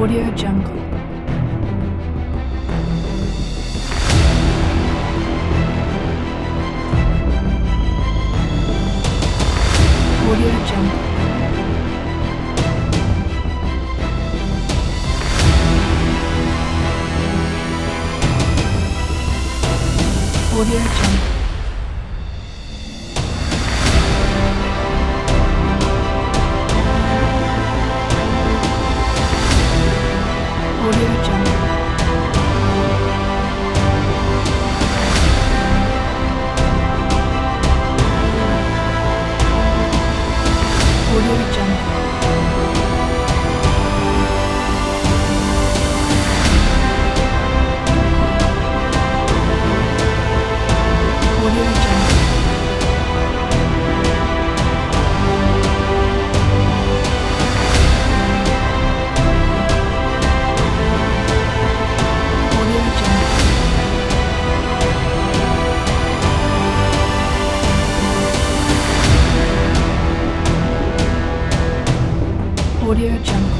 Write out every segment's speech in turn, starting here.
Audio Jungle. Audio Jungle. Audio Jungle. Audio Jungle. Audio Jungle. Audio Jungle. Audio Jungle.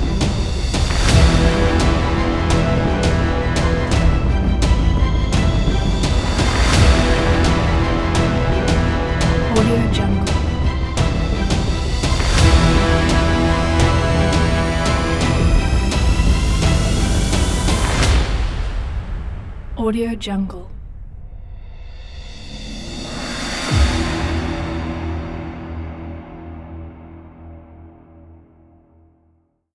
Audio Jungle. Audio Jungle.